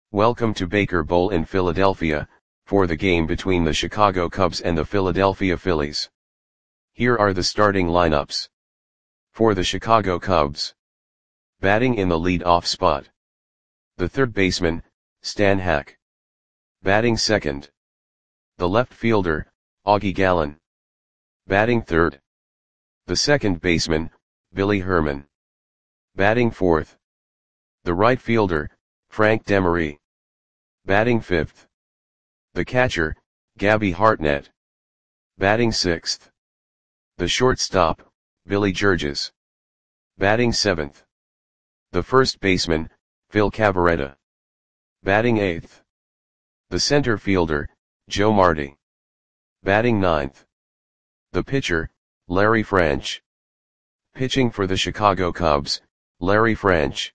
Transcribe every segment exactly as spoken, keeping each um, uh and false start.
Welcome to Baker Bowl in Philadelphia, for the game between the Chicago Cubs and the Philadelphia Phillies. Here are the starting lineups. For the Chicago Cubs. Batting in the lead-off spot. The third baseman, Stan Hack. Batting second. The left fielder, Augie Gallen. Batting third. The second baseman, Billy Herman. Batting fourth. The right fielder, Frank Demery. Batting fifth. The catcher, Gabby Hartnett. Batting sixth. The shortstop, Billy Georges. Batting seventh. The first baseman, Phil Cavarretta. Batting eighth. The center fielder, Joe Marti. Batting ninth. The pitcher, Larry French. Pitching for the Chicago Cubs, Larry French.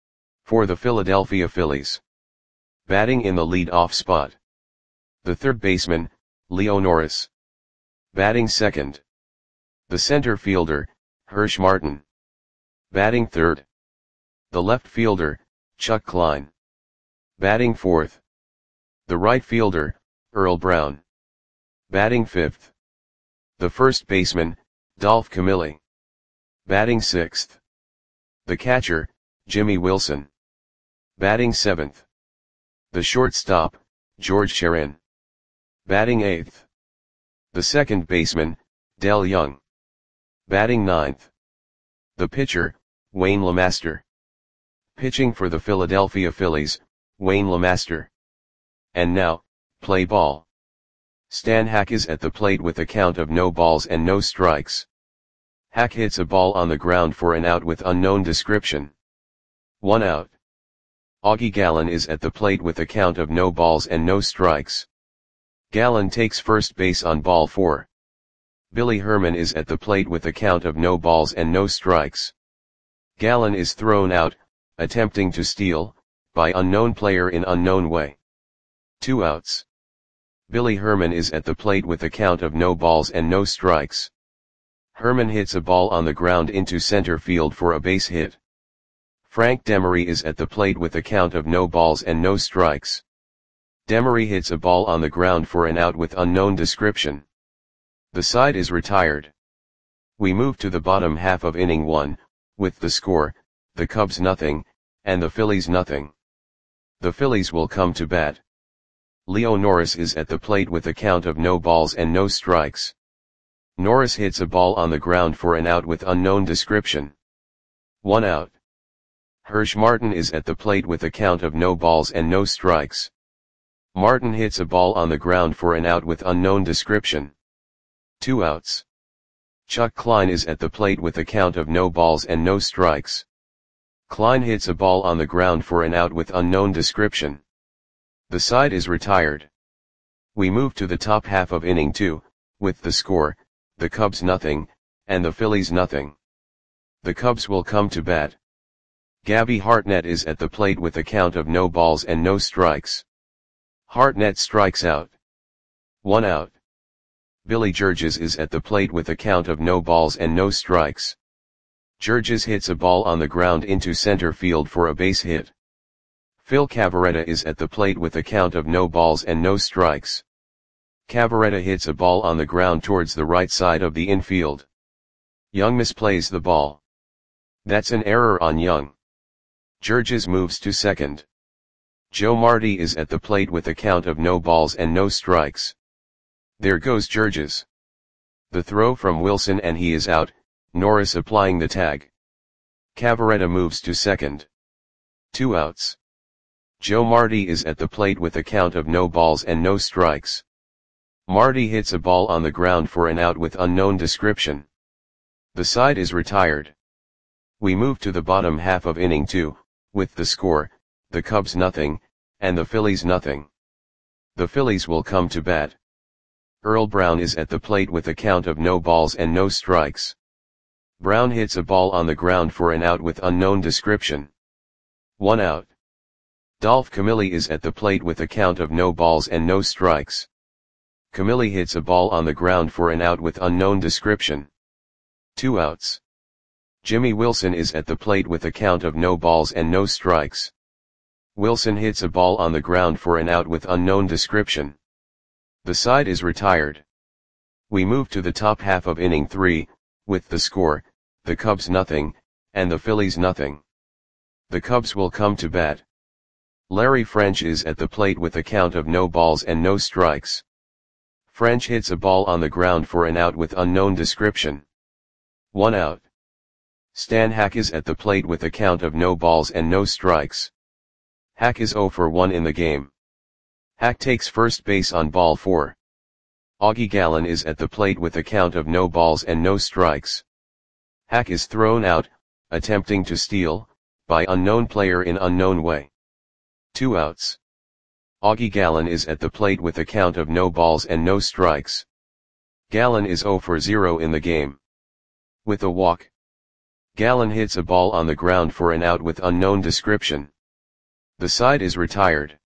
For the Philadelphia Phillies. Batting in the lead-off spot. The third baseman, Leo Norris. Batting second. The center fielder, Hirsch Martin. Batting third. The left fielder, Chuck Klein. Batting fourth. The right fielder, Earl Brown. Batting fifth. The first baseman, Dolph Camilli. Batting sixth. The catcher, Jimmy Wilson. Batting seventh. The shortstop, George Sherin. Batting eighth. The second baseman, Del Young. Batting ninth. The pitcher, Wayne LeMaster. Pitching for the Philadelphia Phillies, Wayne LeMaster. And now, play ball. Stan Hack is at the plate with a count of no balls and no strikes. Hack hits a ball on the ground for an out with unknown description. One out. Augie Gallen is at the plate with a count of no balls and no strikes. Gallen takes first base on ball four. Billy Herman is at the plate with a count of no balls and no strikes. Gallen is thrown out, attempting to steal, by unknown player in unknown way. Two outs. Billy Herman is at the plate with a count of no balls and no strikes. Herman hits a ball on the ground into center field for a base hit. Frank Demery is at the plate with a count of no balls and no strikes. Demery hits a ball on the ground for an out with unknown description. The side is retired. We move to the bottom half of inning one, with the score, the Cubs nothing, and the Phillies nothing. The Phillies will come to bat. Leo Norris is at the plate with a count of no balls and no strikes. Norris hits a ball on the ground for an out with unknown description. One out. Hirsch Martin is at the plate with a count of no balls and no strikes. Martin hits a ball on the ground for an out with unknown description. Two outs. Chuck Klein is at the plate with a count of no balls and no strikes. Klein hits a ball on the ground for an out with unknown description. The side is retired. We move to the top half of inning two, with the score, the Cubs nothing, and the Phillies nothing. The Cubs will come to bat. Gabby Hartnett is at the plate with a count of no balls and no strikes. Hartnett strikes out. One out. Billy Georges is at the plate with a count of no balls and no strikes. Georges hits a ball on the ground into center field for a base hit. Phil Cavarretta is at the plate with a count of no balls and no strikes. Cavarretta hits a ball on the ground towards the right side of the infield. Young misplays the ball. That's an error on Young. Georges moves to second. Joe Marti is at the plate with a count of no balls and no strikes. There goes Georges. The throw from Wilson and he is out, Norris applying the tag. Cavarretta moves to second. Two outs. Joe Marti is at the plate with a count of no balls and no strikes. Marti hits a ball on the ground for an out with unknown description. The side is retired. We move to the bottom half of inning two, with the score, the Cubs nothing, and the Phillies nothing. The Phillies will come to bat. Earl Brown is at the plate with a count of no balls and no strikes. Brown hits a ball on the ground for an out with unknown description. One out. Dolph Camilli is at the plate with a count of no balls and no strikes. Camilli hits a ball on the ground for an out with unknown description. Two outs. Jimmy Wilson is at the plate with a count of no balls and no strikes. Wilson hits a ball on the ground for an out with unknown description. The side is retired. We move to the top half of inning three, with the score, the Cubs nothing, and the Phillies nothing. The Cubs will come to bat. Larry French is at the plate with a count of no balls and no strikes. French hits a ball on the ground for an out with unknown description. One out. Stan Hack is at the plate with a count of no balls and no strikes. Hack is oh for one in the game. Hack takes first base on ball four. Augie Gallen is at the plate with a count of no balls and no strikes. Hack is thrown out, attempting to steal, by unknown player in unknown way. Two outs. Augie Gallen is at the plate with a count of no balls and no strikes. Gallen is oh for zero in the game. With a walk. Gallen hits a ball on the ground for an out with unknown description. The side is retired.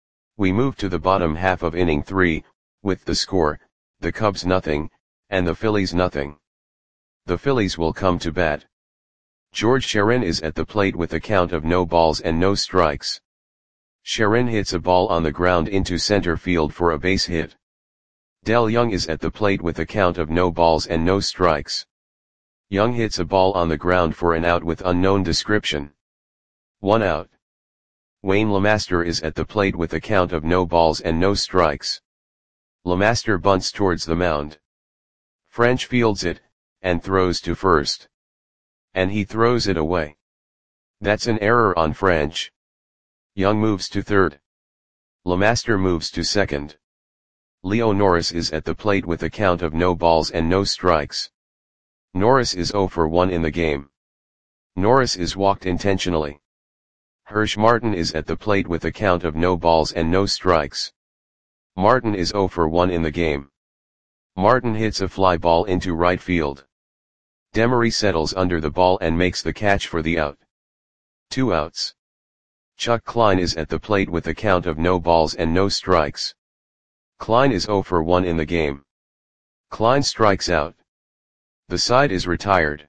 We move to the bottom half of inning three, with the score, the Cubs nothing, and the Phillies nothing. The Phillies will come to bat. George Sharon is at the plate with a count of no balls and no strikes. Sharon hits a ball on the ground into center field for a base hit. Del Young is at the plate with a count of no balls and no strikes. Young hits a ball on the ground for an out with unknown description. One out. Wayne LeMaster is at the plate with a count of no balls and no strikes. LeMaster bunts towards the mound. French fields it, and throws to first. And he throws it away. That's an error on French. Young moves to third. LeMaster moves to second. Leo Norris is at the plate with a count of no balls and no strikes. Norris is oh for one in the game. Norris is walked intentionally. Hirsch Martin is at the plate with a count of no balls and no strikes. Martin is oh for one in the game. Martin hits a fly ball into right field. Demery settles under the ball and makes the catch for the out. Two outs. Chuck Klein is at the plate with a count of no balls and no strikes. Klein is oh for one in the game. Klein strikes out. The side is retired.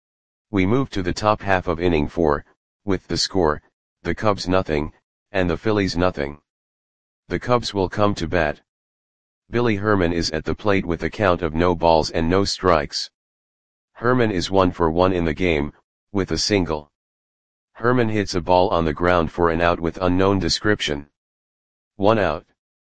We move to the top half of inning four, with the score, the Cubs nothing, and the Phillies nothing. The Cubs will come to bat. Billy Herman is at the plate with a count of no balls and no strikes. Herman is one for one in the game, with a single. Herman hits a ball on the ground for an out with unknown description. One out.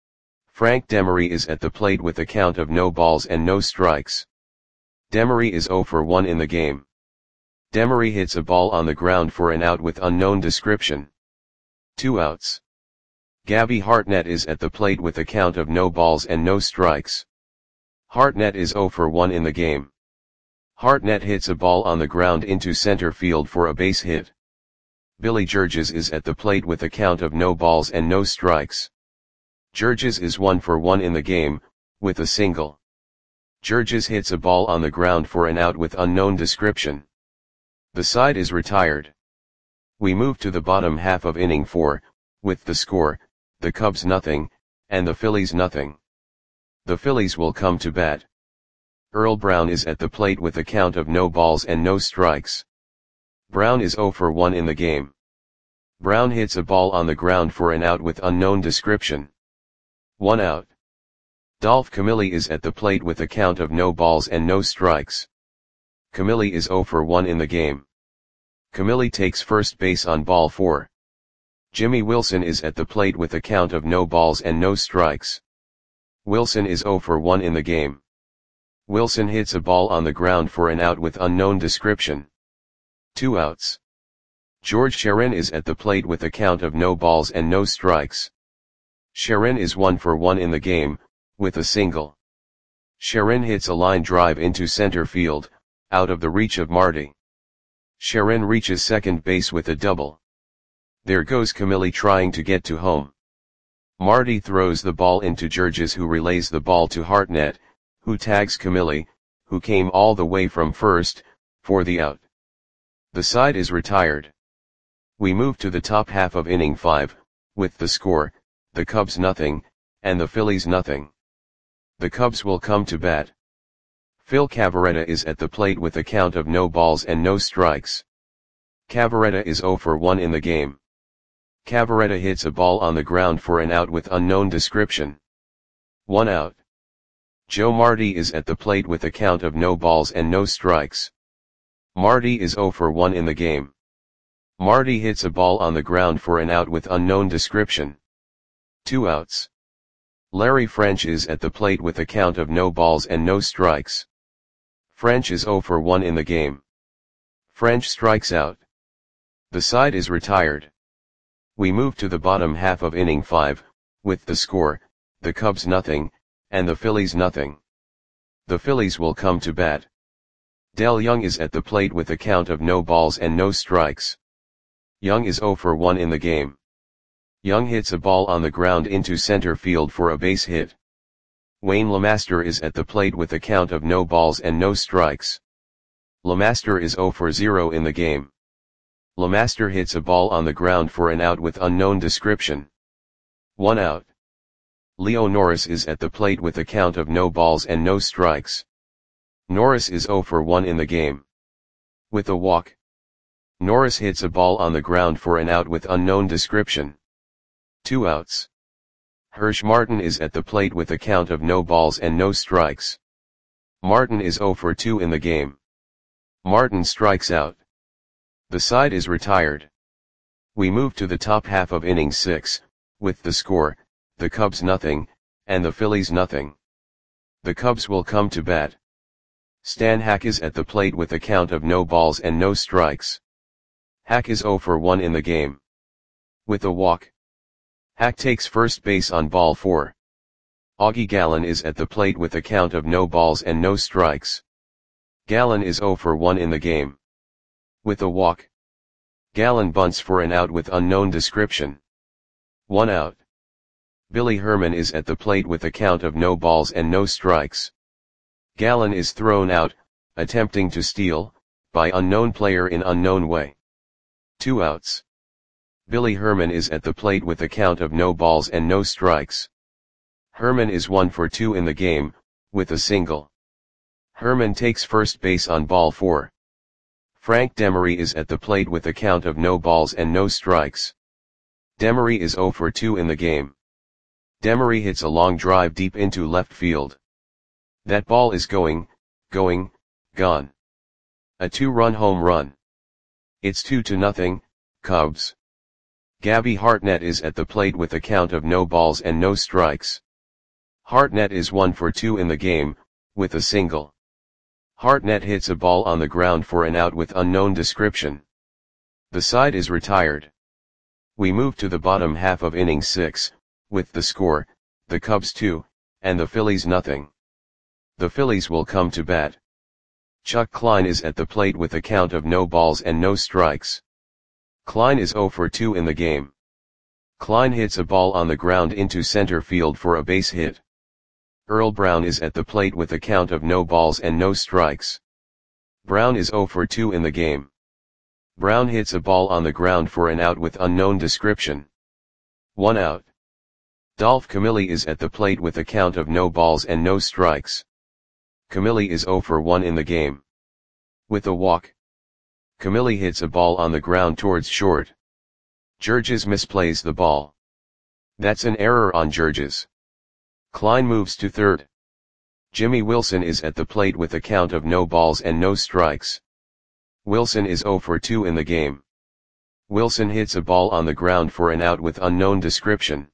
Frank Demery is at the plate with a count of no balls and no strikes. Demery is oh for one in the game. Demery hits a ball on the ground for an out with unknown description. Two outs. Gabby Hartnett is at the plate with a count of no balls and no strikes. Hartnett is oh for one in the game. Hartnett hits a ball on the ground into center field for a base hit. Billy Georges is at the plate with a count of no balls and no strikes. Georges is one for one in the game, with a single. Georges hits a ball on the ground for an out with unknown description. The side is retired. We move to the bottom half of inning four, with the score, the Cubs nothing, and the Phillies nothing. The Phillies will come to bat. Earl Brown is at the plate with a count of no balls and no strikes. Brown is oh for one in the game. Brown hits a ball on the ground for an out with unknown description. One out. Dolph Camilli is at the plate with a count of no balls and no strikes. Camilli is oh for one in the game. Camilli takes first base on ball four. Jimmy Wilson is at the plate with a count of no balls and no strikes. Wilson is oh for one in the game. Wilson hits a ball on the ground for an out with unknown description. Two outs. George Sharon is at the plate with a count of no balls and no strikes. Sharon is one for one in the game, with a single. Sharon hits a line drive into center field, out of the reach of Marty. Sharon reaches second base with a double. There goes Camilli trying to get to home. Marty throws the ball into Georges, who relays the ball to Hartnett, who tags Camilli, who came all the way from first, for the out. The side is retired. We move to the top half of inning five, with the score, the Cubs nothing, and the Phillies nothing. The Cubs will come to bat. Phil Cavarretta is at the plate with a count of no balls and no strikes. Cavarretta is oh for one in the game. Cavaretta hits a ball on the ground for an out with unknown description. One out. Joe Marty is at the plate with a count of no balls and no strikes. Marty is zero for one in the game. Marty hits a ball on the ground for an out with unknown description. Two outs. Larry French is at the plate with a count of no balls and no strikes. French is zero for one in the game. French strikes out. The side is retired. We move to the bottom half of inning five, with the score, the Cubs nothing, and the Phillies nothing. The Phillies will come to bat. Del Young is at the plate with a count of no balls and no strikes. Young is zero for one in the game. Young hits a ball on the ground into center field for a base hit. Wayne LeMaster is at the plate with a count of no balls and no strikes. LeMaster is zero for zero in the game. LeMaster hits a ball on the ground for an out with unknown description. One out. Leo Norris is at the plate with a count of no balls and no strikes. Norris is zero for one in the game. With a walk. Norris hits a ball on the ground for an out with unknown description. Two outs. Hirsch Martin is at the plate with a count of no balls and no strikes. Martin is zero for two in the game. Martin strikes out. The side is retired. We move to the top half of inning six, with the score, the Cubs nothing, and the Phillies nothing. The Cubs will come to bat. Stan Hack is at the plate with a count of no balls and no strikes. Hack is zero for one in the game. With a walk. Hack takes first base on ball four. Augie Gallen is at the plate with a count of no balls and no strikes. Gallen is zero for one in the game. With a walk. Gallen bunts for an out with unknown description. One out. Billy Herman is at the plate with a count of no balls and no strikes. Gallen is thrown out, attempting to steal, by unknown player in unknown way. Two outs. Billy Herman is at the plate with a count of no balls and no strikes. Herman is one for two in the game, with a single. Herman takes first base on ball four. Frank Demery is at the plate with a count of no balls and no strikes. Demery is zero for two in the game. Demery hits a long drive deep into left field. That ball is going, going, gone. A two-run home run. It's two to nothing, Cubs. Gabby Hartnett is at the plate with a count of no balls and no strikes. Hartnett is one for two in the game, with a single. Hartnett hits a ball on the ground for an out with unknown description. The side is retired. We move to the bottom half of inning six, with the score, the Cubs two, and the Phillies nothing. The Phillies will come to bat. Chuck Klein is at the plate with a count of no balls and no strikes. Klein is zero for two in the game. Klein hits a ball on the ground into center field for a base hit. Earl Brown is at the plate with a count of no balls and no strikes. Brown is zero for two in the game. Brown hits a ball on the ground for an out with unknown description. One out. Dolph Camilli is at the plate with a count of no balls and no strikes. Camilli is zero for one in the game. With a walk. Camilli hits a ball on the ground towards short. Georges misplays the ball. That's an error on Georges. Klein moves to third. Jimmy Wilson is at the plate with a count of no balls and no strikes. Wilson is zero for two in the game. Wilson hits a ball on the ground for an out with unknown description.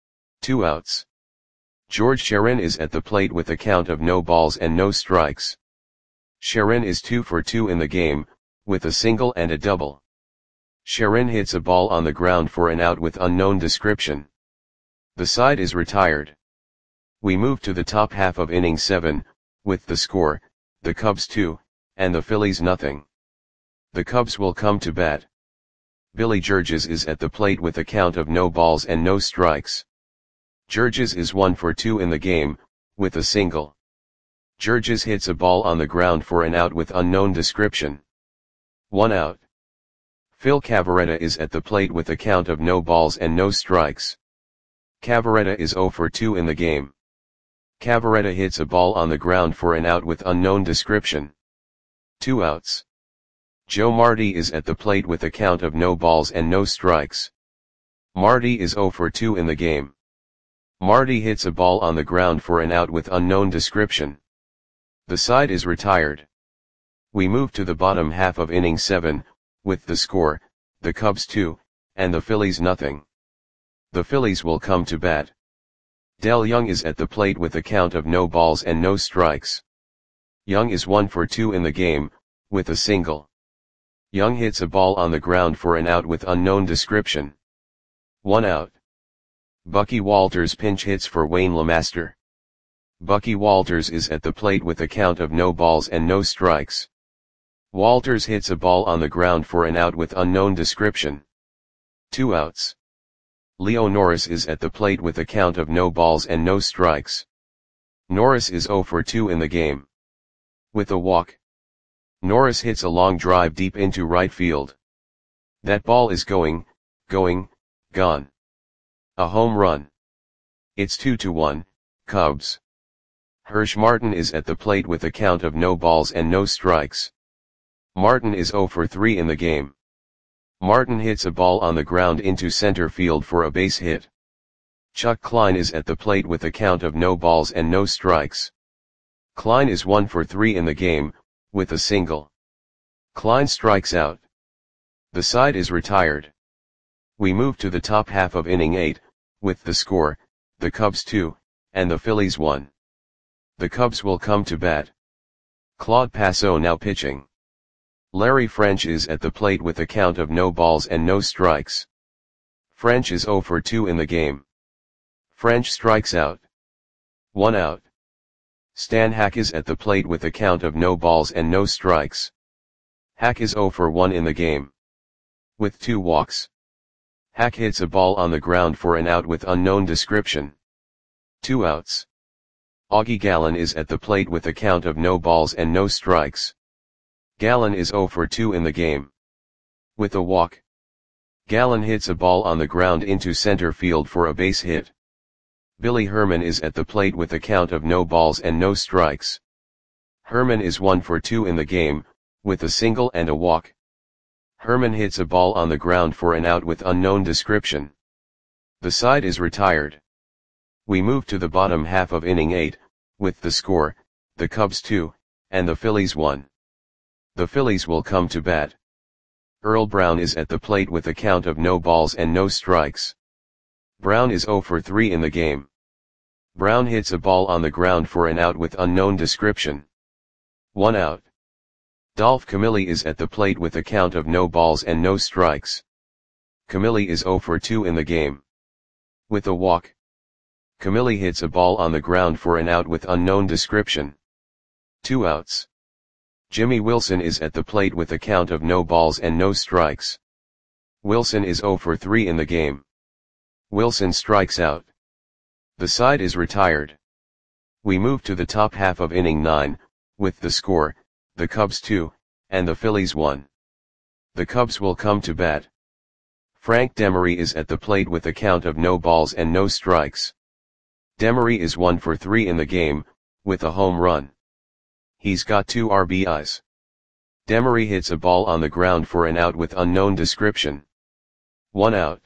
Two outs. George Sharon is at the plate with a count of no balls and no strikes. Sharon is two for two in the game, with a single and a double. Sharon hits a ball on the ground for an out with unknown description. The side is retired. We move to the top half of inning seven, with the score, the Cubs two, and the Phillies nothing. The Cubs will come to bat. Billy Georges is at the plate with a count of no balls and no strikes. Georges is one for two in the game, with a single. Georges hits a ball on the ground for an out with unknown description. One out. Phil Cavaretta is at the plate with a count of no balls and no strikes. Cavaretta is zero for two in the game. Cavaretta hits a ball on the ground for an out with unknown description. Two outs. Joe Marty is at the plate with a count of no balls and no strikes. Marty is zero for two in the game. Marty hits a ball on the ground for an out with unknown description. The side is retired. We move to the bottom half of inning seven, with the score, the Cubs two, and the Phillies nothing. The Phillies will come to bat. Del Young is at the plate with a count of no balls and no strikes. Young is one for two in the game, with a single. Young hits a ball on the ground for an out with unknown description. One out. Bucky Walters pinch hits for Wayne LeMaster. Bucky Walters is at the plate with a count of no balls and no strikes. Walters hits a ball on the ground for an out with unknown description. Two outs. Leo Norris is at the plate with a count of no balls and no strikes. Norris is zero for two in the game. With a walk. Norris hits a long drive deep into right field. That ball is going, going, gone. A home run. It's two to one, Cubs. Hirsch Martin is at the plate with a count of no balls and no strikes. Martin is zero for three in the game. Martin hits a ball on the ground into center field for a base hit. Chuck Klein is at the plate with a count of no balls and no strikes. Klein is one for three in the game, with a single. Klein strikes out. The side is retired. We move to the top half of inning eight, with the score, the Cubs two, and the Phillies one. The Cubs will come to bat. Claude Passeau now pitching. Larry French is at the plate with a count of no balls and no strikes. French is zero for two in the game. French strikes out. One out. Stan Hack is at the plate with a count of no balls and no strikes. Hack is zero for one in the game. With two walks. Hack hits a ball on the ground for an out with unknown description. Two outs. Augie Gallen is at the plate with a count of no balls and no strikes. Gallen is zero for two in the game. With a walk. Gallen hits a ball on the ground into center field for a base hit. Billy Herman is at the plate with a count of no balls and no strikes. Herman is one for two in the game, with a single and a walk. Herman hits a ball on the ground for an out with unknown description. The side is retired. We move to the bottom half of inning eight, with the score, the Cubs two, and the Phillies one. The Phillies will come to bat. Earl Brown is at the plate with a count of no balls and no strikes. Brown is zero for three in the game. Brown hits a ball on the ground for an out with unknown description. One out. Dolph Camilli is at the plate with a count of no balls and no strikes. Camilli is zero for two in the game. With a walk. Camilli hits a ball on the ground for an out with unknown description. Two outs. Jimmy Wilson is at the plate with a count of no balls and no strikes. Wilson is zero for three in the game. Wilson strikes out. The side is retired. We move to the top half of inning nine, with the score, the Cubs two, and the Phillies one. The Cubs will come to bat. Frank Demery is at the plate with a count of no balls and no strikes. Demery is one for three in the game, with a home run. He's got two R B Is. Demery hits a ball on the ground for an out with unknown description. One out.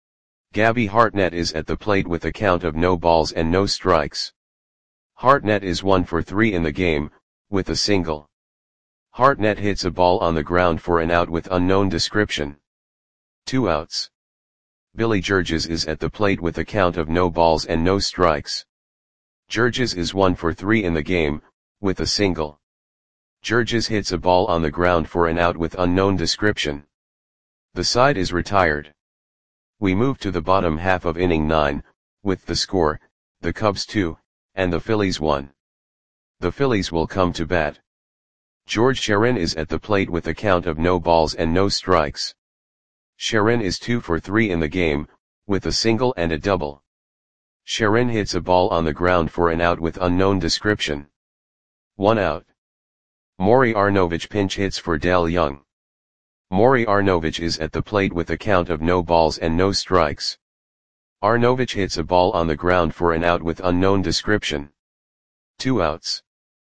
Gabby Hartnett is at the plate with a count of no balls and no strikes. Hartnett is one for three in the game, with a single. Hartnett hits a ball on the ground for an out with unknown description. Two outs. Billy Georges is at the plate with a count of no balls and no strikes. Georges is one for three in the game, with a single. Georges hits a ball on the ground for an out with unknown description. The side is retired. We move to the bottom half of inning nine, with the score, the Cubs two, and the Phillies one. The Phillies will come to bat. George Sherin is at the plate with a count of no balls and no strikes. Sherin is two for three in the game, with a single and a double. Sherin hits a ball on the ground for an out with unknown description. One out. Maury Arnovich pinch hits for Del Young. Maury Arnovich is at the plate with a count of no balls and no strikes. Arnovich hits a ball on the ground for an out with unknown description. Two outs.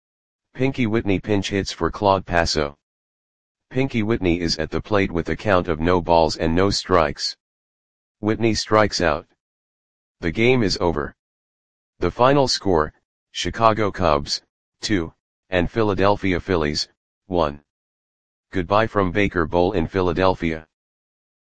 Pinky Whitney pinch hits for Claude Passeau. Pinky Whitney is at the plate with a count of no balls and no strikes. Whitney strikes out. The game is over. The final score, Chicago Cubs, two, and Philadelphia Phillies, one. Goodbye from Baker Bowl in Philadelphia.